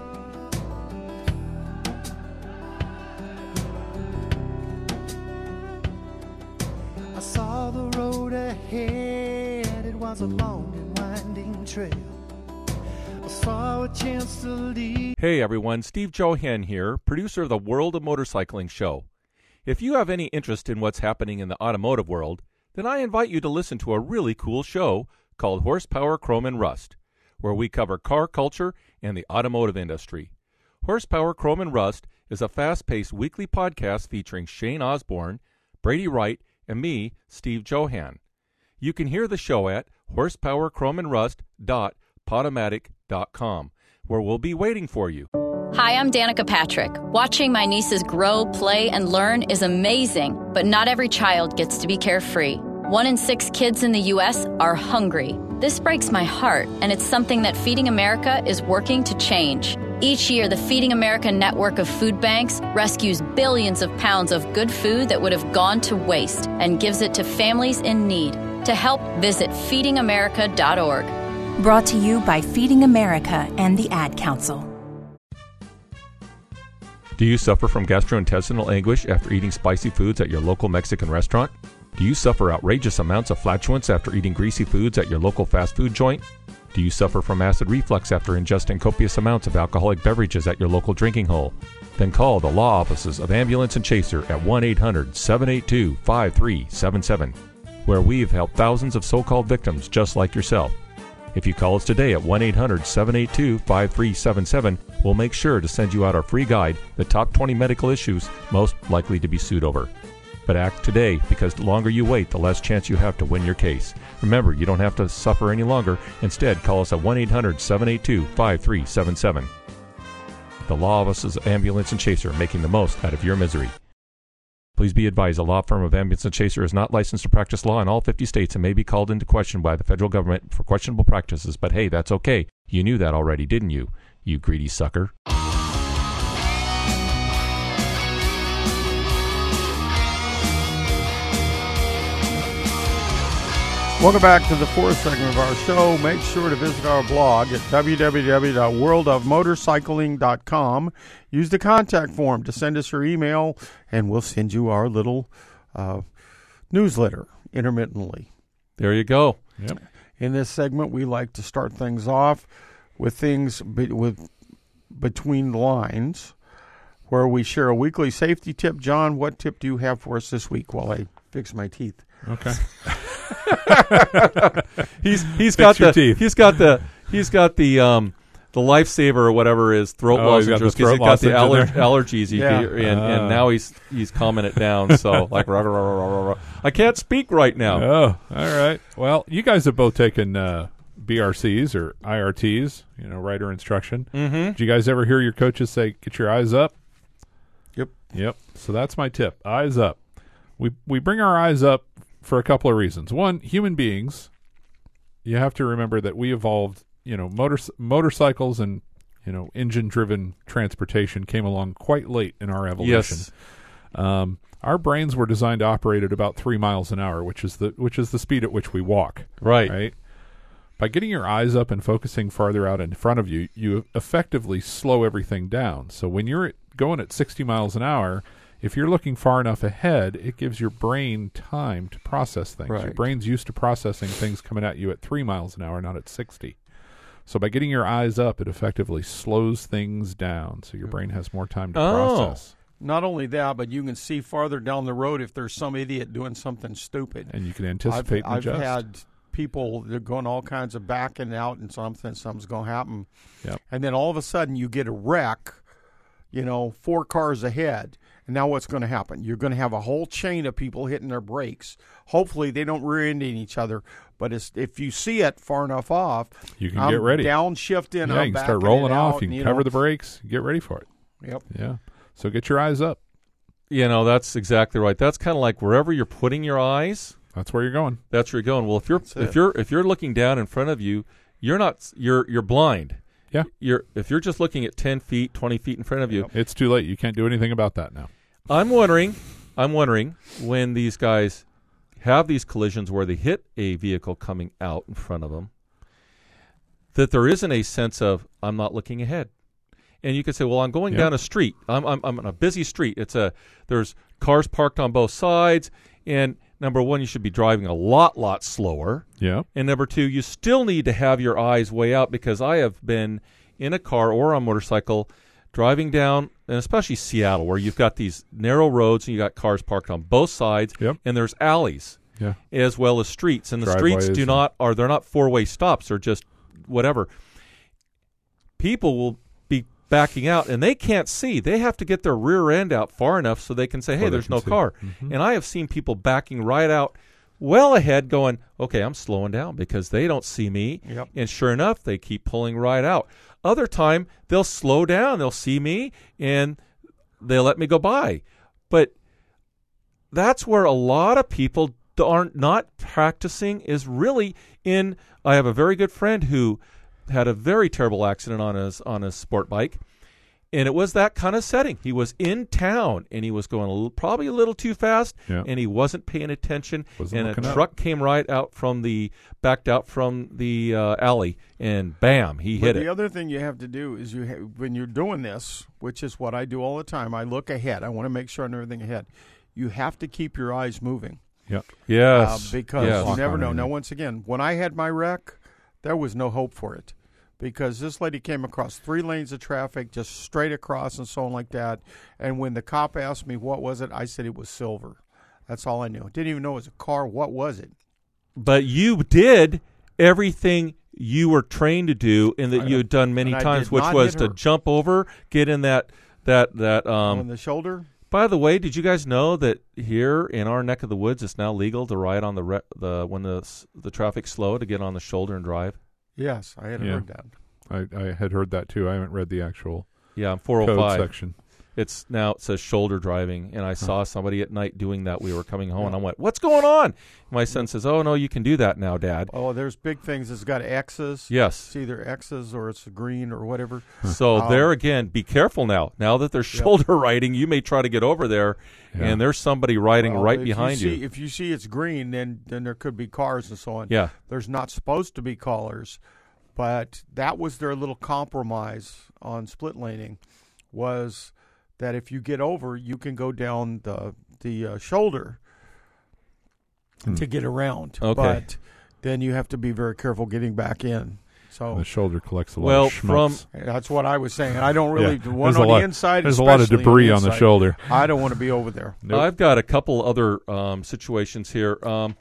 I saw the road ahead, it was a long and winding trail. I saw a chance to lead. Hey everyone, Steve Johan here, producer of the World of Motorcycling show. If you have any interest in what's happening in the automotive world, then I invite you to listen to a really cool show called Horsepower, Chrome, and Rust, where we cover car culture and the automotive industry. Horsepower, Chrome, and Rust is a fast-paced weekly podcast featuring Shane Osborne, Brady Wright, and me, Steve Johan. You can hear the show at horsepowerchromeandrust.podomatic.com, where we'll be waiting for you. Hi, I'm Danica Patrick. Watching my nieces grow, play, and learn is amazing, but not every child gets to be carefree. 1 in 6 kids in the U.S. are hungry. This breaks my heart, and it's something that Feeding America is working to change. Each year, the Feeding America network of food banks rescues billions of pounds of good food that would have gone to waste and gives it to families in need. To help, visit feedingamerica.org. Brought to you by Feeding America and the Ad Council. Do you suffer from gastrointestinal anguish after eating spicy foods at your local Mexican restaurant? Do you suffer outrageous amounts of flatulence after eating greasy foods at your local fast food joint? Do you suffer from acid reflux after ingesting copious amounts of alcoholic beverages at your local drinking hole? Then call the law offices of Ambulance and Chaser at 1-800-782-5377, where we've helped thousands of so-called victims just like yourself. If you call us today at 1-800-782-5377, we'll make sure to send you out our free guide, The Top 20 Medical Issues Most Likely to be Sued Over. But act today, because the longer you wait, the less chance you have to win your case. Remember, you don't have to suffer any longer. Instead, call us at 1-800-782-5377. The law offices of Ambulance and Chaser, making the most out of your misery. Please be advised, the law firm of Ambulance and Chaser is not licensed to practice law in all 50 states and may be called into question by the federal government for questionable practices. But hey, that's okay. You knew that already, didn't you? You greedy sucker. Welcome back to the fourth segment of our show. Make sure to visit our blog at www.worldofmotorcycling.com. Use the contact form to send us your email, and we'll send you our little newsletter intermittently. There you go. Yep. In this segment, we like to start things off with things with between the lines, where we share a weekly safety tip. John, what tip do you have for us this week while I fix my teeth? Okay. he's got your the teeth. he's got the the lifesaver or whatever is throat lozenge because he's got the allergies and now he's calming it down. So like rah, rah, rah, rah, rah. I can't speak right now. Oh, all right. Well, you guys have both taken BRCs or IRTs, rider instruction. Mm-hmm. Did you guys ever hear your coaches say, "Get your eyes up"? Yep. So that's my tip. Eyes up. We bring our eyes up for a couple of reasons. One, human beings. You have to remember that we evolved. Motorcycles and engine-driven transportation came along quite late in our evolution. Yes. Our brains were designed to operate at about 3 miles an hour, which is the speed at which we walk. Right. By getting your eyes up and focusing farther out in front of you, you effectively slow everything down. So when you're going at 60 miles an hour, if you're looking far enough ahead, it gives your brain time to process things. Right. Your brain's used to processing things coming at you at 3 miles an hour, not at 60. So by getting your eyes up, it effectively slows things down, so your brain has more time to process. Not only that, but you can see farther down the road if there's some idiot doing something stupid. And you can anticipate and adjust. I've had people, they're going all kinds of backing out and something's going to happen. Yep. And then all of a sudden you get a wreck, 4 cars ahead. And now what's going to happen? You're going to have a whole chain of people hitting their brakes. Hopefully they don't rear end each other. But if you see it far enough off, you can get ready. Downshifting. Yeah, you can start rolling off. You can cover the brakes. Get ready for it. Yep. Yeah. So get your eyes up. That's exactly right. That's kind of like wherever you're putting your eyes. That's where you're going. That's where you're going. Well, if you're looking down in front of you, you're blind. Yeah. If you're just looking at 10 feet, 20 feet in front of you, it's too late. You can't do anything about that now. I'm wondering when these guys have these collisions where they hit a vehicle coming out in front of them, that there isn't a sense of, I'm not looking ahead. And you could say, well, I'm going down a street. I'm on a busy street. There's cars parked on both sides. And number one, you should be driving a lot slower. Yeah. And number two, you still need to have your eyes way out, because I have been in a car or on a motorcycle driving down, and especially Seattle, where you've got these narrow roads and you got cars parked on both sides, and there's alleys as well as streets. And the streets they're not 4-way stops. They're just whatever. People will be backing out, and they can't see. They have to get their rear end out far enough so they can say, hey, there's no car. Mm-hmm. And I have seen people backing right out well ahead going, okay, I'm slowing down because they don't see me. Yep. And sure enough, they keep pulling right out. Other time, they'll slow down. They'll see me, and they'll let me go by. But that's where a lot of people are not practicing is really in. I have a very good friend who had a very terrible accident on his sport bike, and it was that kind of setting. He was in town, and he was going probably a little too fast, and he wasn't paying attention, and a truck came backed out from the alley, and bam, he hit it. The other thing you have to do is when you're doing this, which is what I do all the time, I look ahead. I want to make sure I know everything ahead. You have to keep your eyes moving. Yep. Yes. Because you never know. Now, once again, when I had my wreck, there was no hope for it. Because this lady came across 3 lanes of traffic, just straight across and so on like that. And when the cop asked me what was it, I said it was silver. That's all I knew. Didn't even know it was a car. What was it? But you did everything you were trained to do, and that you had done many times, which was to jump over, get in that on the shoulder. By the way, did you guys know that here in our neck of the woods, it's now legal to ride on when the traffic's slow to get on the shoulder and drive? Yes, I had heard that. I had heard that too. I haven't read the actual on 405 code section. It says shoulder driving, and I saw somebody at night doing that. We were coming home, and I went, "What's going on?" And my son says, "Oh no, you can do that now, Dad." Oh, there's big things. It's got X's. Yes, it's either X's or it's green or whatever. So there again, be careful now. Now that there's shoulder riding, you may try to get over there, and there's somebody riding right behind you. If you see it's green, then there could be cars and so on. Yeah, there's not supposed to be callers, but that was their little compromise on split laning, was that if you get over, you can go down the shoulder to get around. Okay. But then you have to be very careful getting back in. So the shoulder collects a lot of schmutz. That's what I was saying. I don't really want on the inside. There's a lot of debris on the shoulder. I don't want to be over there. Nope. I've got a couple other situations here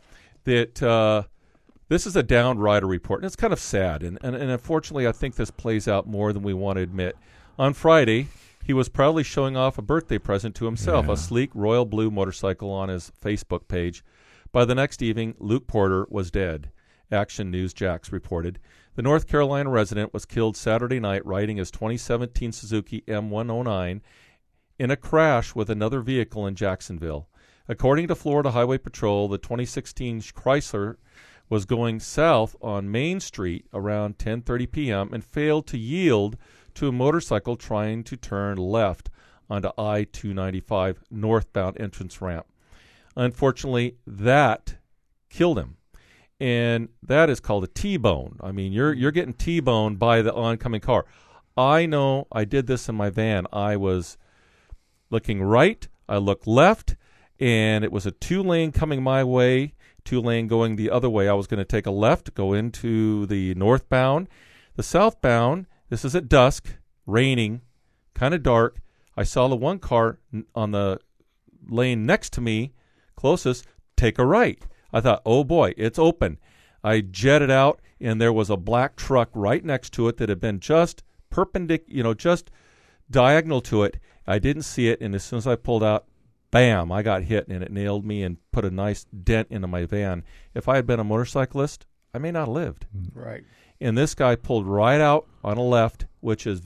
that this is a down rider report, and it's kind of sad. And unfortunately, I think this plays out more than we want to admit. On Friday, he was proudly showing off a birthday present to himself, a sleek royal blue motorcycle on his Facebook page. By the next evening, Luke Porter was dead. Action News Jax reported. The North Carolina resident was killed Saturday night riding his 2017 Suzuki M109 in a crash with another vehicle in Jacksonville. According to Florida Highway Patrol, the 2016 Chrysler was going south on Main Street around 10:30 p.m. and failed to yield to a motorcycle trying to turn left onto I-295 northbound entrance ramp. Unfortunately, that killed him, and that is called a T-bone. I mean, you're getting T-boned by the oncoming car. I know I did this in my van. I was looking right, I looked left, and it was a 2-lane coming my way, 2-lane going the other way. I was going to take a left, go into the northbound. The southbound, this is at dusk, raining, kind of dark. I saw the one car on the lane next to me, closest, take a right. I thought, oh boy, it's open. I jetted out, and there was a black truck right next to it that had been just perpendicular, just diagonal to it. I didn't see it, and as soon as I pulled out, bam, I got hit, and it nailed me and put a nice dent into my van. If I had been a motorcyclist, I may not have lived. Right. And this guy pulled right out on a left, which is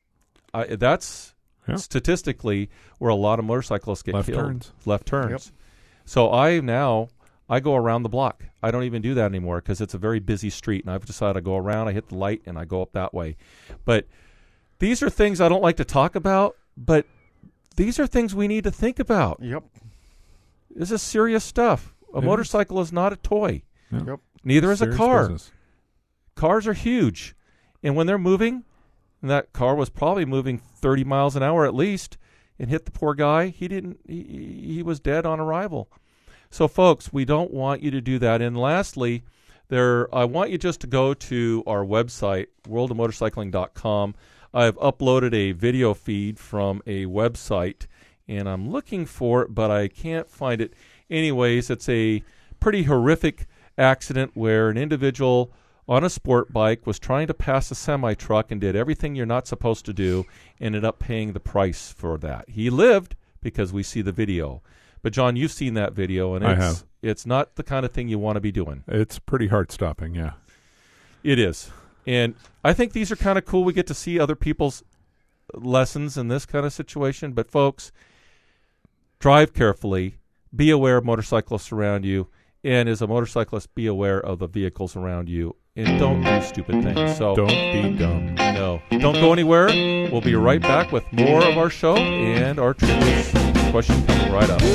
that's statistically where a lot of motorcyclists get killed. Left turns. Yep. So I go around the block. I don't even do that anymore because it's a very busy street, and I've decided to go around, I hit the light, and I go up that way. But these are things I don't like to talk about, but these are things we need to think about. Yep. This is serious stuff. A motorcycle is not a toy. Yep. Neither is a car. Business. Cars are huge. And when they're moving, and that car was probably moving 30 miles an hour at least, and hit the poor guy, he was dead on arrival. So, folks, we don't want you to do that. And lastly, I want you just to go to our website, worldofmotorcycling.com. I've uploaded a video feed from a website, and I'm looking for it, but I can't find it. Anyways, it's a pretty horrific accident where an individual on a sport bike was trying to pass a semi-truck and did everything you're not supposed to do, ended up paying the price for that. He lived because we see the video. But, John, you've seen that video, and it's not the kind of thing you want to be doing. It's pretty heart-stopping, yeah. It is. And I think these are kind of cool. We get to see other people's lessons in this kind of situation. But, folks, drive carefully. Be aware of motorcyclists around you. And as a motorcyclist, be aware of the vehicles around you. And don't do stupid things. So don't be dumb. No. Don't go anywhere. We'll be right back with more of our show and our trivia question coming right up.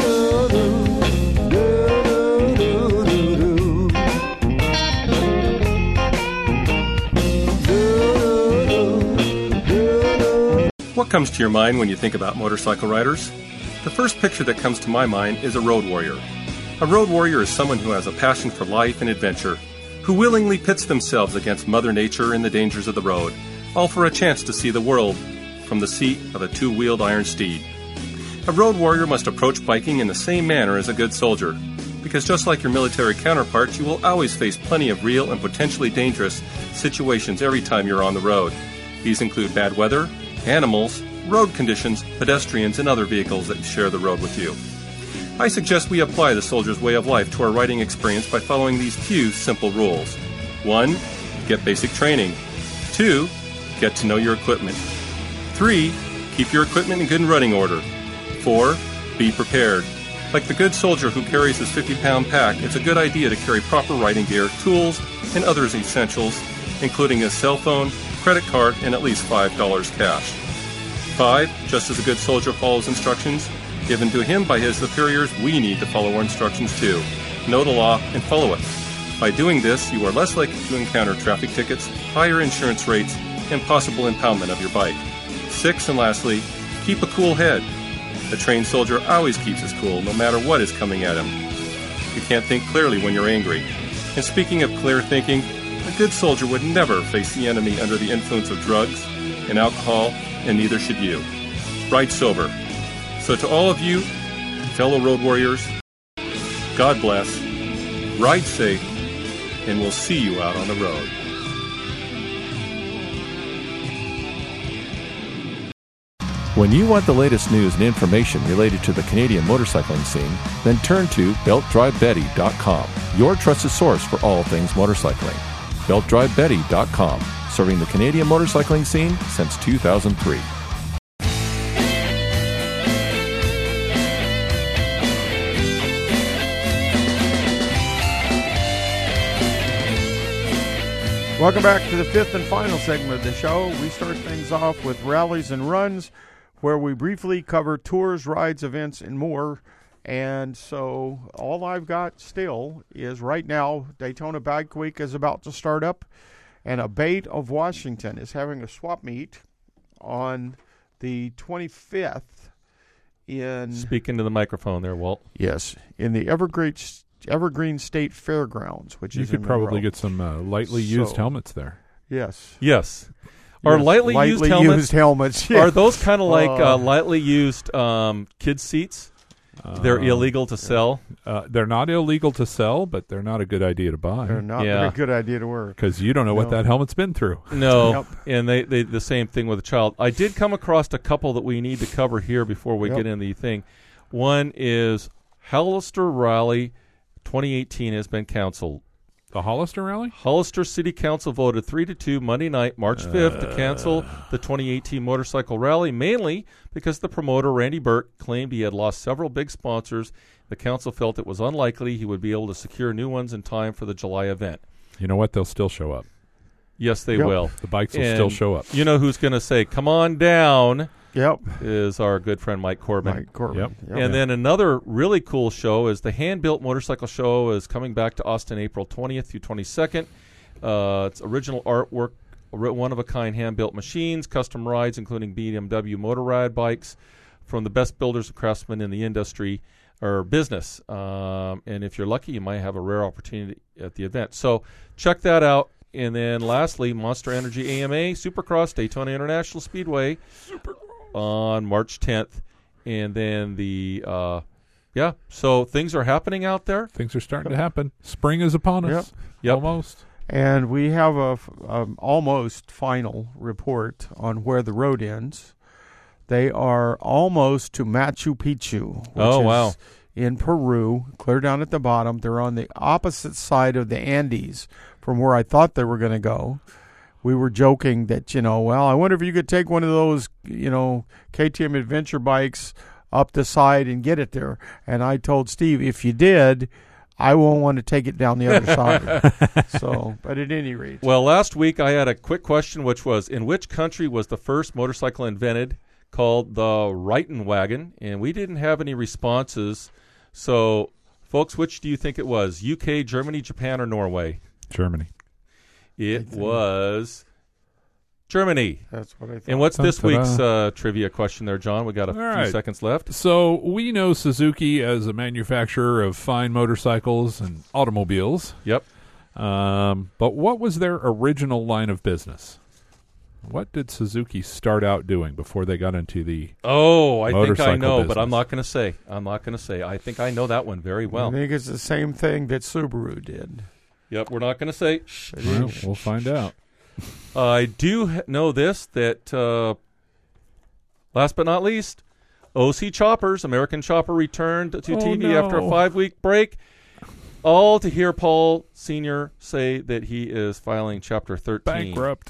What comes to your mind when you think about motorcycle riders? The first picture that comes to my mind is a road warrior. A road warrior is someone who has a passion for life and adventure, who willingly pits themselves against Mother Nature and the dangers of the road, all for a chance to see the world from the seat of a two-wheeled iron steed. A road warrior must approach biking in the same manner as a good soldier, because just like your military counterparts, you will always face plenty of real and potentially dangerous situations every time you're on the road. These include bad weather, animals, road conditions, pedestrians, and other vehicles that share the road with you. I suggest we apply the soldier's way of life to our riding experience by following these few simple rules. 1. Get basic training. 2. Get to know your equipment. 3. Keep your equipment in good running order. 4. Be prepared. Like the good soldier who carries his 50-pound pack, it's a good idea to carry proper riding gear, tools, and other essentials, including a cell phone, credit card, and at least $5 cash. 5. Just as a good soldier follows instructions given to him by his superiors, we need to follow our instructions too. Know the law and follow it. By doing this, you are less likely to encounter traffic tickets, higher insurance rates, and possible impoundment of your bike. 6, and lastly, keep a cool head. A trained soldier always keeps his cool, no matter what is coming at him. You can't think clearly when you're angry. And speaking of clear thinking, a good soldier would never face the enemy under the influence of drugs and alcohol, and neither should you. Ride sober. So to all of you, fellow road warriors, God bless, ride safe, and we'll see you out on the road. When you want the latest news and information related to the Canadian motorcycling scene, then turn to BeltDriveBetty.com, your trusted source for all things motorcycling. BeltDriveBetty.com, serving the Canadian motorcycling scene since 2003. Welcome back to the fifth and final segment of the show. We start things off with rallies and runs, where we briefly cover tours, rides, events, and more. And so all I've got still is right now, Daytona Bike Week is about to start up, and Abate of Washington is having a swap meet on the 25th in... Speak into the microphone there, Walt. Yes, in the Evergreen State Fairgrounds, which you is could probably get some lightly used helmets there. Yes. Yes. Are lightly used helmets. Are those kind of like lightly used kids' seats? They're illegal to sell. They're not illegal to sell, but they're not a good idea to buy. They're not a good idea to wear because you don't know what that helmet's been through. No, and they the same thing with a child. I did come across a couple that we need to cover here before we get into the thing. One is Hollister Rally 2018 has been canceled. The Hollister Rally? Hollister City Council voted 3-2 Monday night, March 5th, to cancel the 2018 motorcycle rally, mainly because the promoter, Randy Burke, claimed he had lost several big sponsors. The council felt it was unlikely he would be able to secure new ones in time for the July event. You know what? They'll still show up. Yes, they will. The bikes will still show up. You know who's going to say, come on down? Yep. Is our good friend Mike Corbin. Yep. And then another really cool show is the Hand-Built Motorcycle Show is coming back to Austin April 20th through 22nd. It's original artwork, one-of-a-kind hand-built machines, custom rides, including BMW motor ride bikes from the best builders and craftsmen in the industry or business. And if you're lucky, you might have a rare opportunity at the event. So check that out. And then lastly, Monster Energy AMA Supercross Daytona International Speedway on March 10th. And then so things are happening out there. Things are starting to happen. Spring is upon us. Yep. Almost. And we have a almost final report on where the road ends. They are almost to Machu Picchu, which is in Peru, clear down at the bottom. They're on the opposite side of the Andes from where I thought they were going to go. We were joking that, I wonder if you could take one of those, KTM adventure bikes up the side and get it there. And I told Steve, if you did, I won't want to take it down the other side. So, but at any rate. Well, last week I had a quick question, which was, in which country was the first motorcycle invented called the Reitenwagen? And we didn't have any responses. So, folks, which do you think it was? UK, Germany, Japan, or Norway? Germany. It was Germany. That's what I thought. And what's this week's trivia question there, John? We got a few seconds left. So we know Suzuki as a manufacturer of fine motorcycles and automobiles. Yep. But what was their original line of business? What did Suzuki start out doing before they got into the I think I know, business? But I'm not going to say. I think I know that one very well. I think it's the same thing that Subaru did. Yep, we're not going to say. Well, we'll find out. I do know this, that last but not least, OC Choppers, American Chopper, returned to TV after a 5-week break, all to hear Paul Sr. say that he is filing Chapter 13. Bankrupt.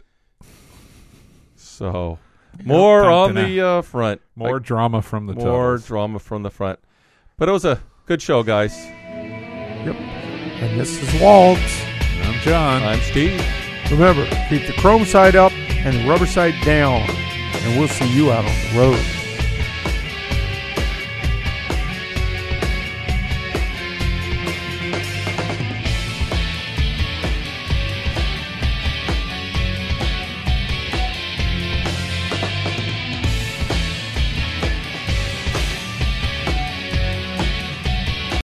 So, more on the front. More drama from the top. More drama from the front. But it was a good show, guys. Yep. And this is Walt. I'm John. I'm Steve. Remember, keep the chrome side up and the rubber side down. And we'll see you out on the road.